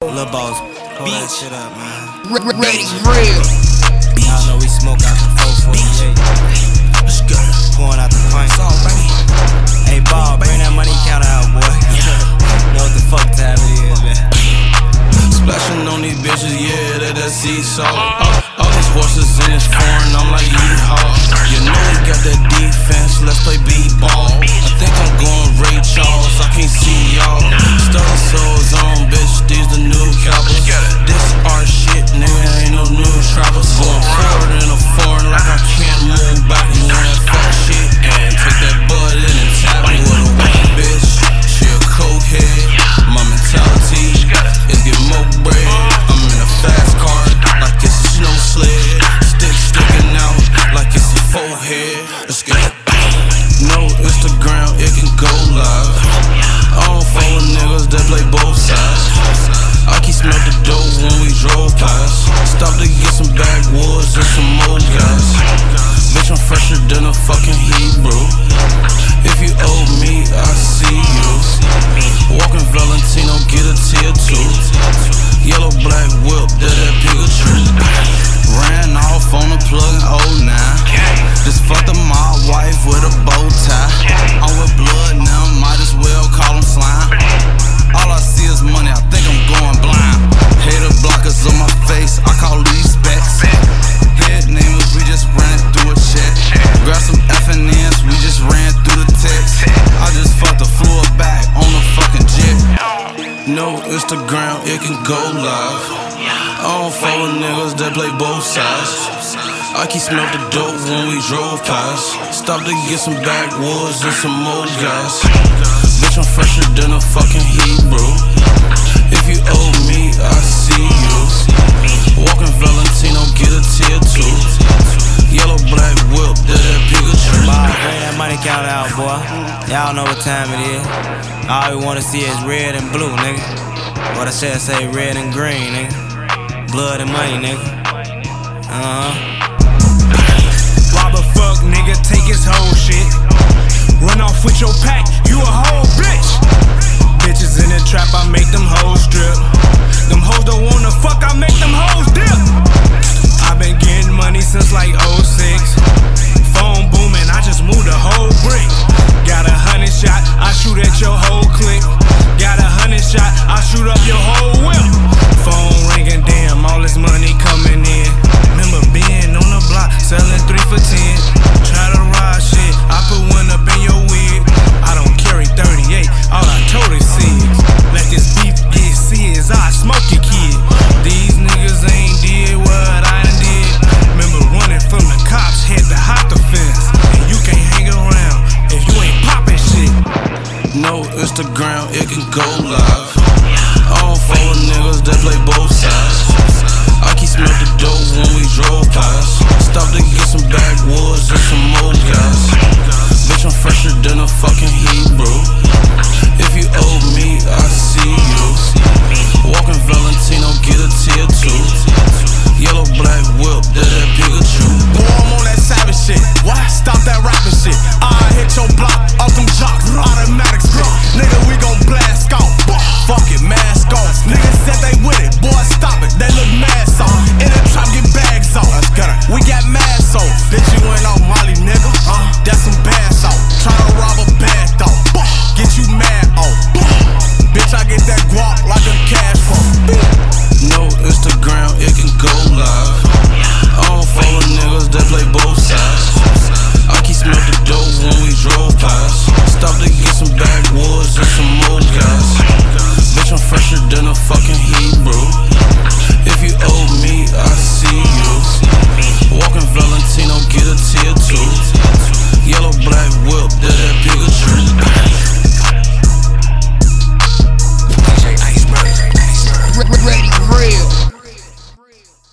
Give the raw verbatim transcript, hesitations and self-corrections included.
Lil Boss, pull that shit up, man. Ready real. Y'all know we smoke out the four forty-eight. Pouring out the pint. Hey, Ball, bring that money counter out, boy. Know what the fuck time it is, man. Splashing on these bitches, yeah, that that sea salt. All, all these horses in this foreign, I'm like yeehaw. You know we got that defense, let's play b-ball. I think I'm going Ray Charles, I can't see y'all. Starting souls on, bitch, these the new coppers. This our shit, nigga, ain't no new trappers. Going forward in a foreign like I can't move back. You want that fat shit, and take that bud in and tap me with a white bitch. She a cokehead, my mentality is get more bread. I'm in a fast car, like it's a snow sled. Stick sticking out, like it's a forehead. Let's get it. No Instagram, it can go live. I don't follow niggas that play both sides. I keep smell the dope when we drove past. Stop to get some backwoods and some more guys. Bitch, I'm fresher than a fucking Hebrew. If you owe me, I see you. Walking Valentino, get a tier two. Yellow black whip, did that Pikachu. Ran off on the plug in oh nine. Just fucked up my wife with a bow tie. I'm with blood now, might as well call him slime. All I see is money, I think I'm going blind. Hater blockers on my face, I call these specs. Head namers, we just ran through a check. Grab some F and N's, we just ran through the text. I just fucked the floor back on the fucking jet. No Instagram, it can go live. I don't follow niggas that play both sides. I keep smell the dope when we drove past. Stop to get some backwoods and some more guys. Bitch, I'm fresher than a fucking Hebrew. If you owe me, I see you. Walking Valentino, get a tier two. Yellow black whip, did that Pikachu. Ball, bring that money counter out, boy. Y'all know what time it is. All we wanna see is red and blue, nigga. What I said, say red and green, nigga. Blood and money, nigga. Uh-huh. Rob a fuck, nigga, take his whole shit. Run off with your pack, you a whole bitch. Bitches in the trap, I make them hoes strip. Them hoes don't wanna fuck, I make them hoes dip. I been getting money since like oh six. Phone booming, I just moved a whole brick. Got a hundred shot, I shoot at your whole clique. Got a hundred shot, I shoot up your whole whip. Phone ringing, damn, all this money coming in. Remember being on the block, selling three for ten. Try to ride shit, I put one up in your wig. I don't carry thirty-eight, all I told is six. Let this beef get serious, I smoke your kid.